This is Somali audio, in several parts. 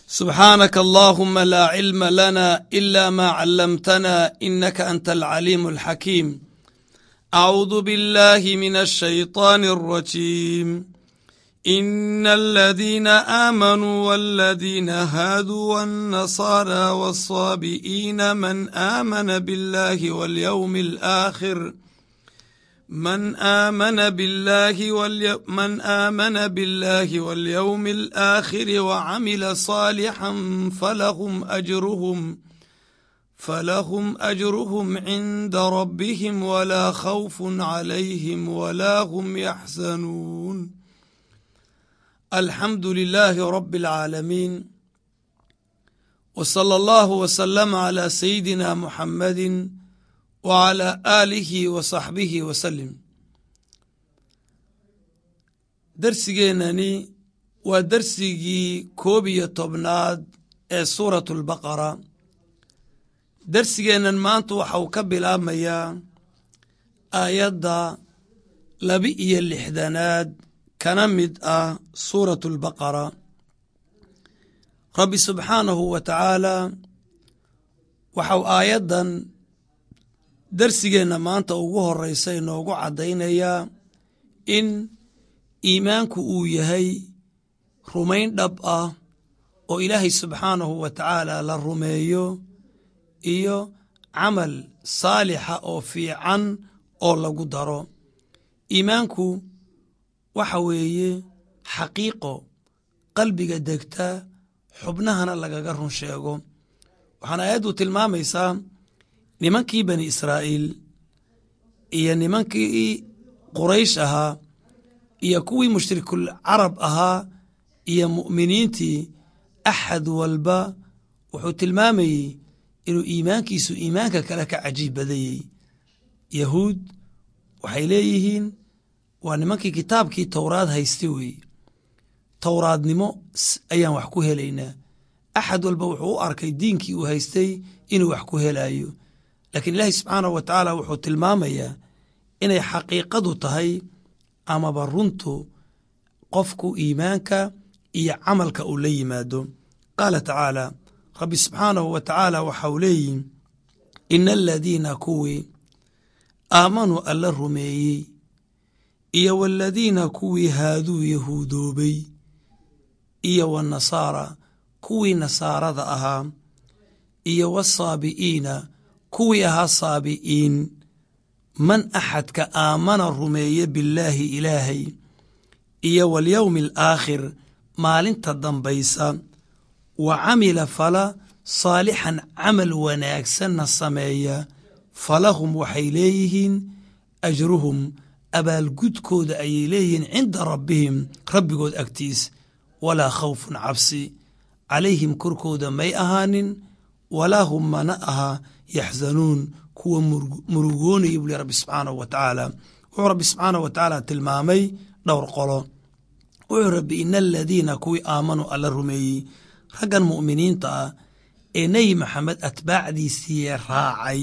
سبحانك اللهم لا علم لنا إلا ما علمتنا إنك أنت العليم الحكيم. أعوذ بالله من الشيطان الرجيم. إن الذين آمنوا والذين هادوا والنصارى والصابئين من آمن بالله واليوم الآخر وعمل صالحا فلهم أجرهم عند ربهم ولا خوف عليهم ولا هم يحزنون. الحمد لله رب العالمين، وصلى الله وسلم على سيدنا محمد وعلى آله وصحبه وسلم. درسigeenani waa darsigii 11 ee suuratu albaqara. darsigeennan maanta waxa uu ka bilaabmayaa aayadda 62 kana mid ah suuratu albaqara. rabbi subxaanahu wa tacaala waxau aayaddan darsigeenna maanta ugu horeysa inoogu caddaynayaa in iimaanku uu yahay rumayn dhab ah oo ilaahay subxaanahu wa tacaala la rumeeyo iyo camal saalixa oo fiican oo lagu daro. iimaanku waxa weeye xaqiiqo qalbiga degta, xubnahana lagaga run sheego. waxaana aayaddu tilmaamaysaa nimankii bani israa'iil iyo nimankii quraysh ahaa iyo kuwii mushrikul carab ahaa iyo mu'miniintii, axad walba wuxuu tilmaamayey inuu iimaankiisu iimaanka kale ka cajiib badayey. yahuud waxay leeyihiin waa nimankii kitaabkii towraad haysta weeye, towraadnimo ayaan wax ku helaynaa. axad walba wuxuu u arkay diinkii uu haystay inuu wax ku helayo, laakiin ilaahi subxaanahu wa tacaala wuxuu tilmaamayaa inay xaqiiqadu tahay amaba runtu qofku iimaanka iyo camalka uu la yimaado. qaala tacaala, rabbi subxaanahu wa tacaala waxau leeyihi, ina aladiina kuwii aamanuu alla rumeeyey iyo waladiina kuwii haaduu yahuudoobay iyo wanasaara kuwii nasaarada ahaa iyo wasaabi'iina kuwii ahaa saabi'iin, man axadka aamana rumeeye billaahi ilaahay iyo walyowmi alaakhir maalinta dambaysa, wa camila fala saalixan camal wanaagsanna sameeya, falahum waxay leeyihiin ajruhum abaalgudkooda ayay leeyihiin cinda rabbihim rabbigood agtiis, walaa khawfun cabsi calayhim korkooda may ahaanin, walaa hum mana aha yaxzanuun kuwa murugoonaya buli rabbi subxaanahu wa tacaala. wuxuu rabbi subxaanahu wa tacaala tilmaamay dhowr qolo. wuxuu rabbi ina aladiina kuwii aamanuu alla rumeeyey, raggan mu'miniinta ah ee nebi maxamed atbaacdiisii raacay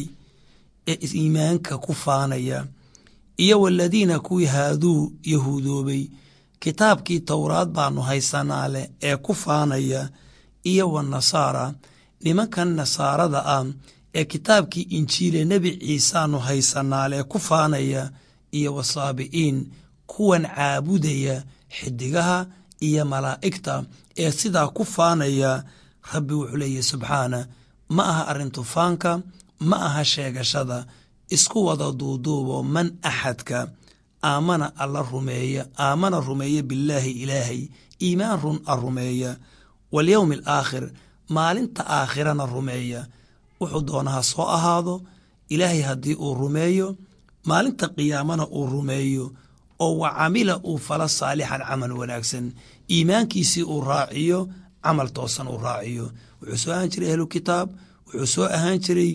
ee iimaanka ku faanaya, iyo waladiina kuwii haaduu yahuudoobay, kitaabkii towraad baanu haysanaa leh ee ku faanaya, iyo wanasaara nimankan nasaarada ah ee kitaabkii injiile nebi ciisaanu haysanaa leh ku faanaya, iyo wasaabi'iin kuwan caabudaya xidigaha iyo malaa'igta ee sidaa ku faanaya. rabbi wuxuu leeyahy subxaana, ma aha arrintu faanka, ma aha sheegashada, isku wada duuduubo man axadka aamana alla rumeeya, aamana rumeeya billaahi ilaahay, iimaan run a rumeeya, walyowmi alaakhir maalinta aakhirana rumeeya. wuxuu doonaha soo ahaado, ilaahay haddii uu rumeeyo, maalinta qiyaamana uu rumeeyo, oo wa camila uu fala saalixan camal wanaagsan, iimaankiisii uu raaciyo, camal toosan uu raaciyo. wuxuu soo ahaan jiray ahlu kitaab, wuxuu soo ahaan jiray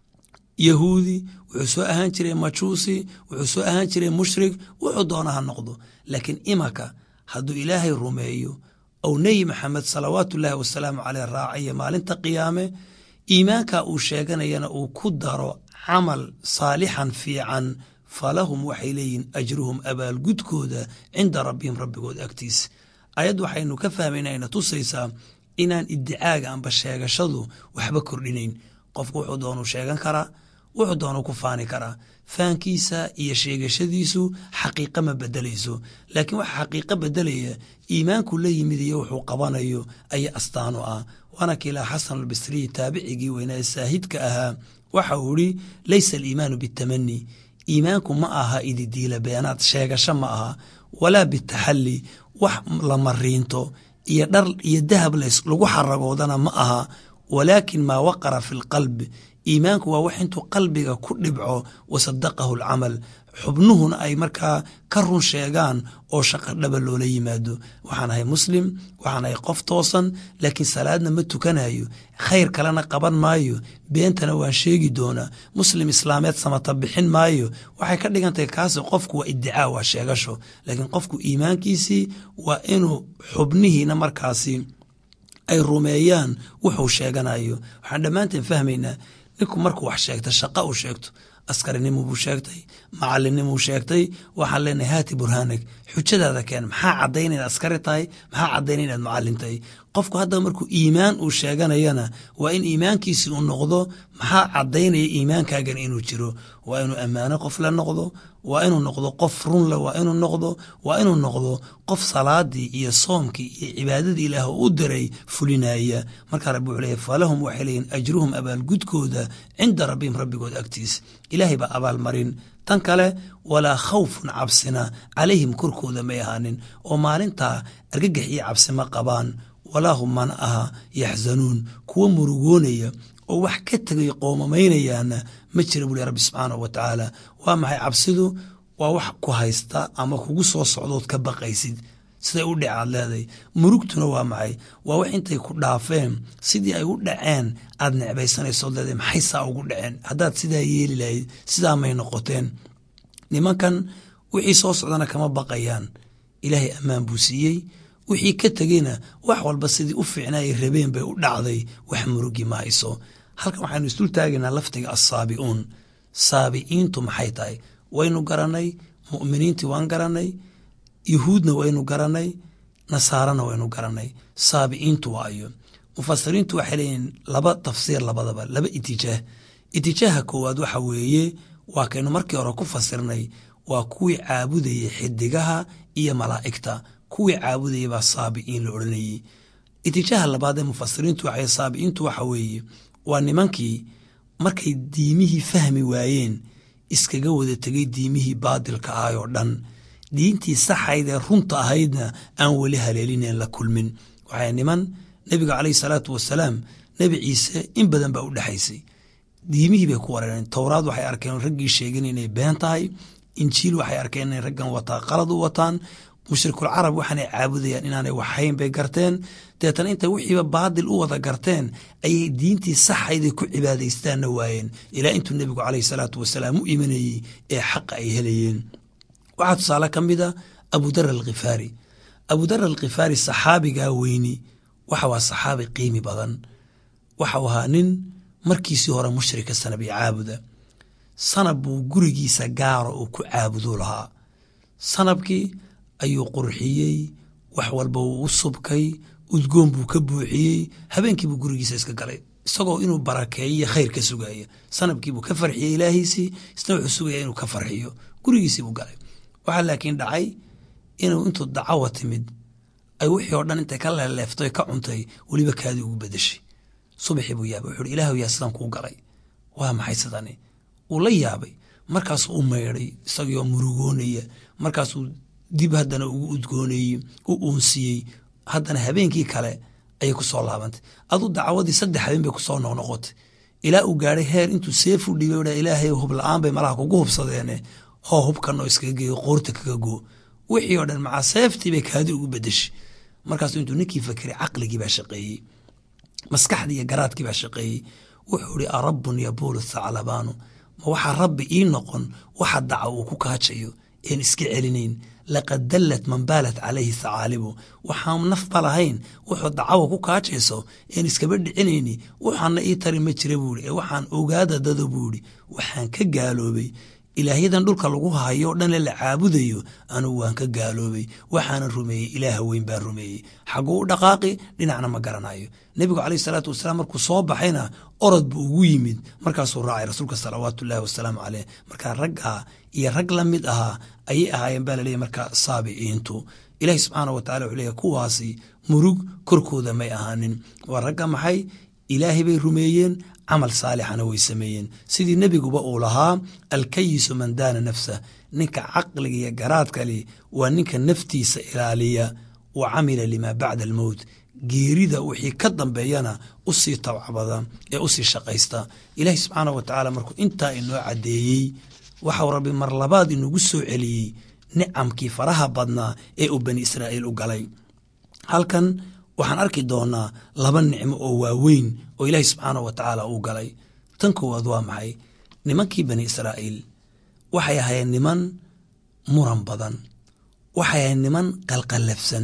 yahuudi, wuxuu soo ahaan jiray majuusi, wuxuu soo ahaan jiray mushrik, wuxuu doonaha noqdo. laakiin imaka hadduu ilaahay rumeeyo ou nebi maxamed salawaatullaahi wasalaamu caleyh raaciya maalinta qiyaame, iimaanka uu sheeganayana uu ku daro camal saalixan fiican, falahum waxay leeyihin ajruhum abaalgudkooda cinda rabbihim rabbigood agtiis. ayad waxaynu ka fahmaynaa ina tusaysaa inaan idicaaga amba sheegashadu waxba kordhinayn. qofku wuxuu doonu sheegan karaa, wuxuu doonu ku faani karaa, faankiisa iyo sheegashadiisu xaqiiqa ma bedelayso. laakiin waxa xaqiiqa bedelaya iimaanku la yimid iyo wuxuu qabanayo ayaa astaanu ah. waana kiilaa xasan albasriyi taabicigii weynaa saahidka ahaa waxa uu ihi laysa aliimaanu bitamani, iimaanku ma aha ididiila beenaad sheegasho ma aha, walaa bitaxalli wax la mariinto iyo dhar iyo dahab lagu xaragoodana ma aha, walaakin maa waqara fi lqalbi, iimaanku waa wax intuu qalbiga ku dhibco wasadaqahu alcamal, xubnuhuna ay markaa ka run sheegaan oo shaqo dhaba loola yimaado. waxaan ahay muslim, waxaan ahay qof toosan, laakiin salaadna ma tukanayo, khayr kalena qaban maayo, beentana waan sheegi doonaa, muslim islaameed samata bixin maayo. waxay ka dhigan tahay kaasi qofku waa iddicaa, waa sheegasho. laakiin qofku iimaankiisii waa inuu xubnihiina markaasi ay rumeeyaan wuxuu sheeganayo. waxaan dhammaanteen fahmaynaa ninku markuu wax sheegta, shaqa uu sheegto, askarinimo buu sheegtay, macalinimuu sheegtay, waxaan leenahay haati burhaanag, xujadaada keen, maxaa caddayn inaad askari tahay, maxaa caddayn inaad macalin tahay. qofku haddaba markuu iimaan uu sheeganayana waa in iimaankiisi uu noqdo maxaa caddaynaya iimaankaagan inuu jiro. waa inuu ammaano qof la noqdo, waa inuu noqdo qof runle, waa inuu noqdo qof salaadii iyo soomkii iyo cibaadadii ilaah u diray fulinaya. markaa rabbi wuxuu leeyahy falahum waxay leeyihin ajruhum abaalgudkooda cinda rabbihim rabbigood agtiis. ilaahay baa abaalmarin. tan kale walaa khawfun cabsina calayhim korkooda may ahaanin, oo maalintaa argagax iyo cabsi ma qabaan. walaa hum mana aha yaxzanuun, kuwa murugoonaya oo wax ka tegay qoomamaynayana ma jira buu rabbi subxaanahu wa tacaala. waa maxay cabsidu? waa wax ku haysta ama kugu soo socdood ka baqaysid, siday u dhacaad leedahay. murugtuna waa maxay? waa wax intay ku dhaafeen sidii ay u dhaceen aad necbaysanaysood leedahay maxay saa ugu dhaceen, haddaad sidaa yeeli lahayd sidaa may noqoteen. nimankan wixii soo socdana kama baqayaan, ilaahay ammaan buu siiyey. wixii ka tegeyna wax walba sidii u fiicnaayay rabeen bay u dhacday, wax murugi ma hayso. halkan waxaynu isdul taagaynaa lafdiga assaabi'uun. saabi'iintu maxay tahay? waynu garanay, mu'miniintii waan garanay, yuhuudna waynu garanay, nasaarana waynu garanay. saabi'iintu waayo? mufasiriintu waxay leeyihiin laba tafsiir, labadaba laba itijaah. itijaaha koowaad waxa weeye waa kaynu markii hore ku fasirnay, waa kuwii caabudayay xidigaha iyo malaa'igta, kuwii caabudayay baa saabi'iin la odhanayey. itijaaha labaad ee mufasiriintu waxay saabi'iintu waxa weeye waa nimankii markay diimihii fahmi waayeen iskaga wada tegay diimihii baadilka ahay oo dhan, diintii saxayd ee runta ahaydna aan weli haleelineen la kulmin. waxay niman nebiga calayhi salaatu wasalaam nebi ciise in badan baa u dhexaysay, diimihii bay ku wareereen. towraad waxay arkeen raggii sheegeen inay been tahay, injiil waxay arkeen inay raggan wataa qalad u wataan, mushrikul carab waxaanay caabudayaan inaanay waxhayn bay garteen. deetana intay wixiiba baadil u wada garteen ayay diintii saxayday ku cibaadaystaanna waayeen, ilaa intuu nebigu calayhi salaatu wasalaam u imanayey ee xaqa ay helayeen. waxaa tusaale ka mid a abudar alkhifaari. abudar alkhifaari saxaabigaa weyni waxa waa saxaabi qiimi badan. waxau ahaa nin markiisii hore mushrika sanab iyo caabuda. sanab buu gurigiisa gaaro uu ku caabuduu lahaa. sanabkii ayuu qurxiyey, wax walba wuu u subkay, udgoon buu ka buuxiyey. habeenkiibuu gurigiisa iska galay isagoo inuu barakeeyo khayr ka sugaya. sanabkiibuu ka farxiyey ilaahiisii, isna wuxuu sugaya inuu ka farxiyo. gurigiisiibuu galay. waxaa laakiin dhacay inuu intuu dacawa timid ay wixii oo dhan intay ka leeleeftay ka cuntay weliba kaadii ugu bedeshay. subaxii buu yaabay, wuxuu hi ilaahu yaa sidan kuu galay, waa maxay sidani? uu la yaabay. markaasuu u maydhay isagoo murugoonaya, markaasuu dib haddana ugu udgoonayey, u uunsiyey. haddana habeenkii kale ayay ku soo laabantay. aduu dacawadii 3 habeen bay ku soo noqnoqotay, ilaa uu gaadhay heer intuu seefu dhibay ilaahay hub la-aan bay malaha kugu hubsadeene, hoo hubkanoo iskaga geeyo, qoorta kaga goo. wixii oo dhan macaa seeftii bay kaadi ugu bedeshay. markaasuu intuu ninkii fakiray, caqligii baa shaqeeyey, maskaxdii iyo garaadkii baa shaqeeyey. wuxuu ihi arabbun yabuulu thaclabaanu, ma waxaa rabbi ii noqon waxa daca uu ku kaajayo een iska celinayn. laqad dallat man baalat calayhi thacaalibu, waxaan nafba lahayn wuxuu dacawa ku kaajayso een iskaba dhicinayni, waxaana ii tari ma jira buu ihi, ee waxaan ogaada dado buu ihi, waxaan ka gaaloobay ilaahyadan dhulka lagu hayo dhan la caabudayo anu waan ka gaaloobay waxaana rumeeyey ilaah weyn baa rumeeyey xaguu dhaqaaqi dhinacna ma garanayo nabigu calayhi salaatu wasalaam markuu soo baxayna orod buu ugu yimid markaasuu raacay rasuulka salawaatullaahi wasalaamu caleyh markaa raggaa iyo rag la mid ahaa ayay ahaayeen baa laleeyahy marka saabiciintu ilaahi subxaana wa tacala wuxuu leeyahy kuwaasi murug korkooda may ahaanin waa ragga maxay ilaahay bay rumeeyeen camal saalixana way sameeyeen sidii nebiguba uu lahaa alkayisu man daana nafsah ninka caqliga iyo garaadka leh waa ninka naftiisa ilaaliya wa camila limaa bacda almowt geerida wixii ka dambeeyana u sii tawcbada ee u sii shaqaysta ilaahi subxaana wa tacaala markuu intaa inoo caddeeyey waxau rabbi mar labaad inugu soo celiyey nicamkii faraha badnaa ee uu bani israa'iil u galay halkan waxaan arki doonaa laba nicmo oo waaweyn oo ilaahi subxaana wa tacaala uu galay tan koowaad waa maxay nimankii bani israa'iil waxay ahaayeen niman muran badan waxay ahayen niman qalqallafsan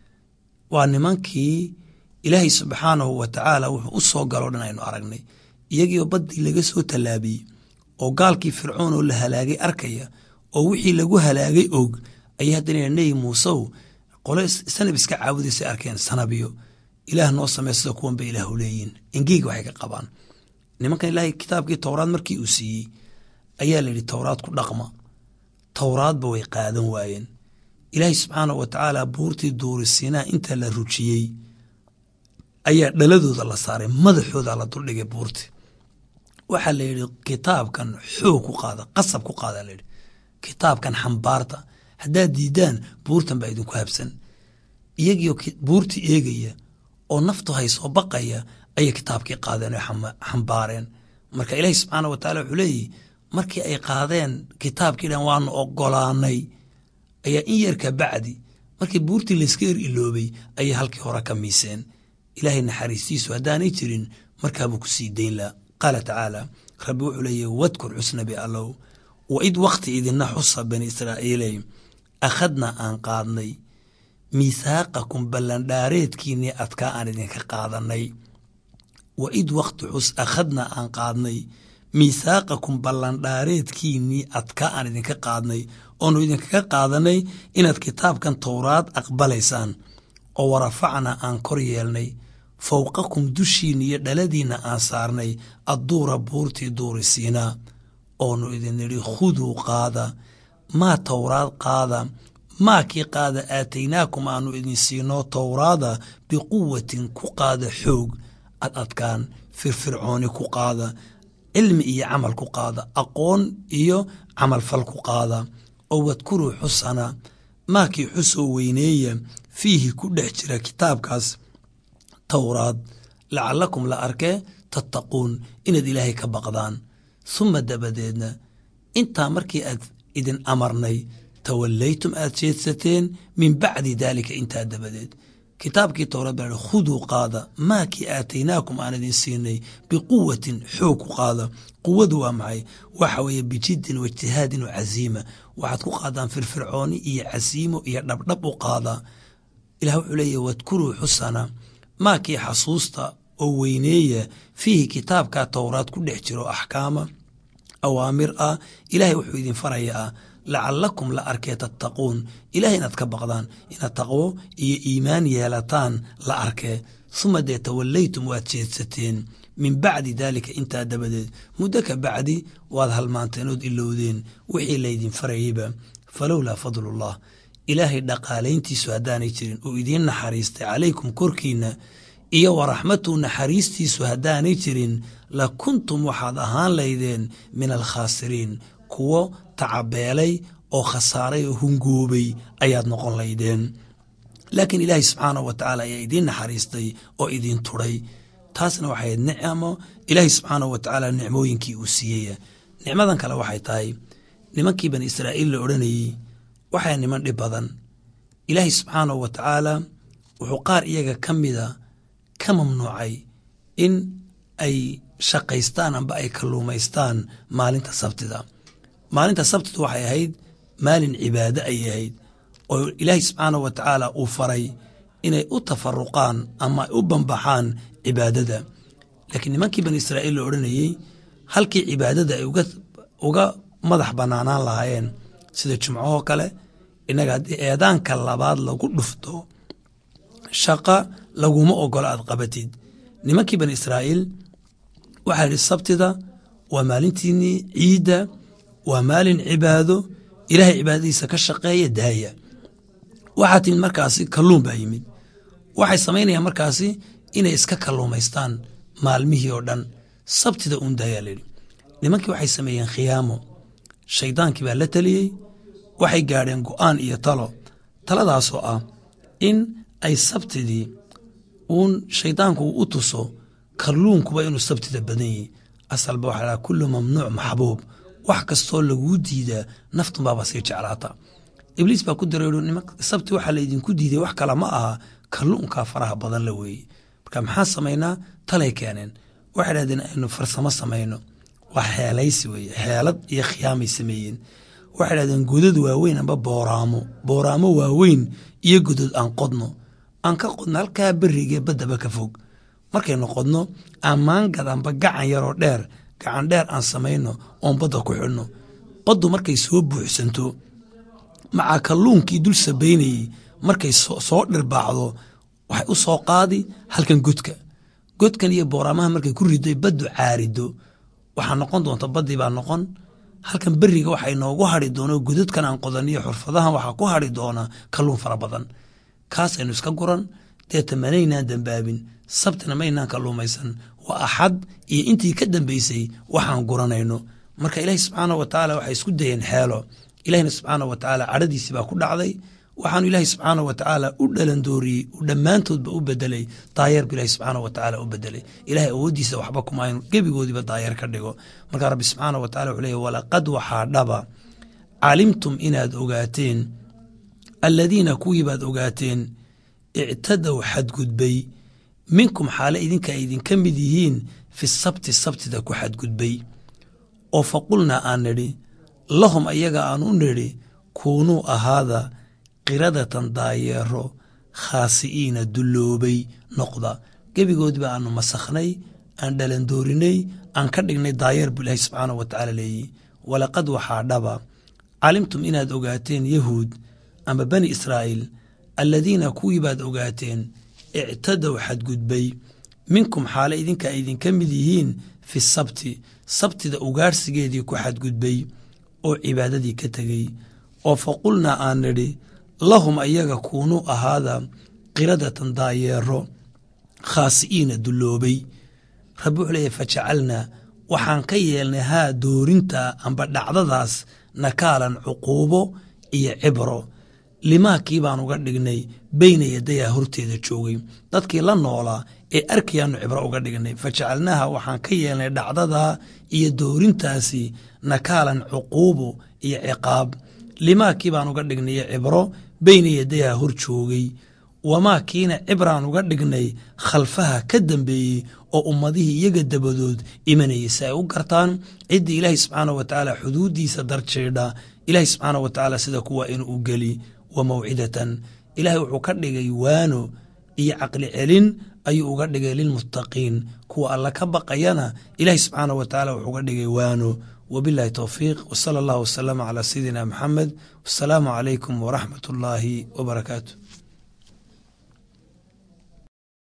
waa nimankii ilaahay subxaanahu wa tacaala wuxuu u soo galoo dhan aynu aragnay iyagiioo baddii laga soo tallaabiyey oo gaalkii fircoon oo la halaagay arkaya oo wixii lagu halaagay og ayay haddana nebi muusew qole sanab iska caabudaysay arkeen sanabiyo ilaah noo samey sida kuwan bay ilaahu leeyihin engeeg waxay ka qabaan nimankan ilaahay kitaabkii towraad markii uu siiyey ayaa layidhi towraad ku dhaqma towraadba way qaadan waayeen ilaahay subxaanahu wa tacaala buurtii duuri siinaa inta la rujiyey ayaa dhaladooda la saaray madaxooda la duldhigay buurti waxaa la yidhi kitaabkan xoog ku qaada qasab ku qaada layidhi kitaabkan xambaarta haddaad diidaan buurtan baa idinku habsan iyagiioo buurtii eegaya oo naftu haysoo baqaya ayay kitaabkii qaadeen oo xambaareen marka ilaahi subxaana wa tacala wuxuu leeyihi markii ay qaadeen kitaabkii dhan waanu ogolaanay ayaa in yarka bacdi markii buurtii layska iloobay ayay halkii hore ka miiseen ilaahay naxariistiisu haddaanay jirin markaabuu ku sii dayn laha qaala tacaala rabbi wuxuu leeyahy wadkur xusnabi allow wa id wakti idinna xusa bani israa'iiley akhadna aan qaadnay miithaaqakum ballandhaareedkiinnii adkaa aan idinka qaadanay wa id wakti xus akhadna aan qaadnay miithaaqakum ballandhaareedkiinnii adkaa aan idinka qaadnay oonu idinkaga qaadanay inaad kitaabkan towraad aqbalaysaan oo warafacna aan kor yeelnay fowqakum dushiinna iyo dhaladiinna aan saarnay adduura buurtii duuri siinaa oonu idin nidhi khuduu qaada maa towraad qaada maa kii qaada aataynaakum aanu idin siino towraada biquwatin ku qaada xoog adkaan firfircooni ku qaada cilmi iyo camal ku qaada aqoon iyo camalfal ku qaada oo wadkuruu xusana maa kii xusoo weyneeya fiihi ku dhex jira kitaabkaas towraad lacallakum la arkee tattaquun inaad ilaahay ka baqdaan suma dabadeedna intaa markii aad idin amarnay tawallaytum aad jeedsateen min bacdi daalika intaa dabadeed kitaabkii towraad baa khuduu qaada maa kii aataynaakum aan idin siinay biquwatin xoog ku qaada quwadu waa maxay waxa weeye bijiddin waijtihaadin wa casiima waxaad ku qaadaan firfircooni iyo casiimo iyo dhabdhab u qaada ilah wuxuu leeyahy wadkuruu xusana maa kii xasuusta oo weyneeya fiihi kitaabkaa towraad ku dhex jiro axkaama awaamir ah ilaahay wuxuu idin faraya ah lacallakum la arkee tattaquun ilahay inaad ka baqdaan inaad taqwo iyo iimaan yeelataan la arkee suma dee tawallaytum waad jeedsateen min bacdi daalika intaa dabadeed muddo ka bacdi waad halmaanteen ood ilowdeen wixii laydin farayeyba falowlaa fadlullah ilaahay dhaqaalayntiisu haddaanay jirin uu idiin naxariistay calaykum korkiinna iyo waraxmatu naxariistiisu haddaanay jirin la kuntum waxaad ahaan laydeen min alkhaasiriin kuwo tacabeelay oo khasaaray oo hungoobay ayaad noqon laydeen laakiin ilaahay subxaanahu wa tacaala ayaa idiin naxariistay oo idiin tudhay taasna waxay nicmo ilaahay subxaanahu wa tacaala nicmooyinkii uu siiyey nicmadan kale waxay tahay nimankii bani israa'iil la odhanayey waxay niman dhib badan ilaahay subxaanahu wa tacaala wuxuu qaar iyaga ka mida ka mamnuucay in ay shaqaystaan amba ay kalluumaystaan maalinta sabtida maalinta sabtida waxay ahayd maalin cibaado ayay ahayd oo ilaahay subxaanahu wa tacaala uu faray inay u tafaruqaan ama ay u bambaxaan cibaadada laakiin nimankii bani israa'iil la odhanayey halkii cibaadada ay uga madax bannaanaan lahaayeen sida jumcahoo kale innaga haddii eedaanka labaad lagu dhufto shaqa laguma ogola aad qabatid. nimankii bani israa'iil waxaa yidhi sabtida waa maalintiinnii ciidda, waa maalin cibaado, ilaahay cibaadadiisa ka shaqeeya daaya. waxaa timid markaasi kalluun baa yimid. waxay samaynayaan markaasi inay iska kalluumaystaan maalmihii oo dhan, sabtida uun daayaa layidhi. nimankii waxay sameeyeen khiyaamo, shaydaankii baa la teliyey, waxay gaadheen go'aan iyo talo. taladaasoo ah in ay sabtidii uun shaydaanku uu u tuso kalluunkuba inuu sabtida badan yahi. asalba waxaa lahaa kullu mamnuuc maxbuub, wax kastoo laguu diidaa naftun baaba sii jeclaata. ibliis baa ku diray sabti waxaa laydinku diiday wax kale ma aha, kalluunkaa faraha badan la weeye. marka maxaa samaynaa? talay keeneen. waxay dhahdeen aynu farsamo samayno, waa xeelaysi weeye, xeelad iyo khiyaamay sameeyeen. waxay dhahdeen godad waaweyn amba booraamo waaweyn iyo godod aan qodno, aan ka qodno halkaa berigee baddaba ka fog. markaynu qodno ammaangad amba gacan yaroo dheer, gacan dheer aan samayno oon badda ku xidhno. qoddu markay soo buuxsanto macaa kalluunkii dul sabaynayey markay soo dhirbaacdo waxay u soo qaadi halkan godkan iyo booraamaha markay ku rido baddu caarido waxaa noqon doonta baddii baa noqon. halkan beriga waxay noogu hadhi doona godadkan aan qodaniyo xurfadahan waxaa ku hadhi doona kalluun fara badan. kaasaynu iska guran, deeta manaynaan dambaabin, sabtina maynaan kalluumaysan, waa axad iyo intii ka dambaysay waxaan guranayno. marka ilaahi subxaana wa tacaala waxay isku dayeen xeelo. ilaahina subxaana wa tacaala cadhadiisii baa ku dhacday. waxaanu ilaahi subxaana wa tacaala u dhalandooriyey, u dhammaantoodba u bedelay daayeer bu ilahi subxaana wa tacaala u bedelay. ilaahay awooddiisa waxba kuma aynu gebigoodiiba daayeer ka dhigo. markaa rabbi subxaana wa tacala wuxuu leeyahy walaqad waxaa dhaba calimtum inaad ogaateen alladiina kuwii baad ogaateen ictadow xadgudbay minkum xaale idinka ay idinka mid yihiin fi sabti sabtida ku xadgudbay. oo faqulnaa aan nidhi lahum ayaga aan u nidhi kuunuu ahaada qiradatan daayeero khaasi'iina dulloobay noqda. gebigoodiba aanu masakhnay, aan dhalandoorinay, aan ka dhignay daayeer buu ilaahi subxaana wa tacaala leeyihi. walaqad waxaa dhaba calimtum inaad ogaateen yahuud ama bani israa'iil alladiina kuwii baad ogaateen ictadow xadgudbay minkum xaale idinka ay idinka mid yihiin fi sabti sabtida ugaarhsigeedii ku xadgudbay oo cibaadadii ka tegey. oo faqulnaa aan nidhi lahum ayaga kuunuu ahaada qiradatan daayeero khaasi'iina dulloobay. rabbi wuxuu leeyahy fajacalnaa waxaan ka yeelnay haa doorinta amba dhacdadaas nakaalan cuquubo iyo cibro limaakii baan uga dhignay beyna yadayaa horteeda joogay. dadkii la noolaa ee arkayaanu cibro uga dhignay. fajacalnaaha waxaan ka yeelnay dhacdadaa iyo doorintaasi nakaalan cuquubo iyo ciqaab limaakii baan uga dhignay cibro beyna yadayaa hor joogay. wamaa kiina cibraan uga dhignay khalfaha ka dambeeyey oo ummadihii iyaga dabadood imanayay si ay u gartaan ciddii ilaahay subxaana wa tacaala xuduuddiisa darjeedha ilaahay subxaana wa tacaala sida kuwa inuu geli. wa mawcidatan ilaahay wuxuu ka dhigay waano iyo caqli celin ayuu uga dhigay lilmuttaqiin kuwa alla ka baqayana ilaahay subxaana wa tacaala wuxuu uga dhigay waano. wabillahi towfiiq wsala allahu wasalama calaa sayidina maxamed. wasalaamu calaykum waraxmat ullaahi wabarakaatu.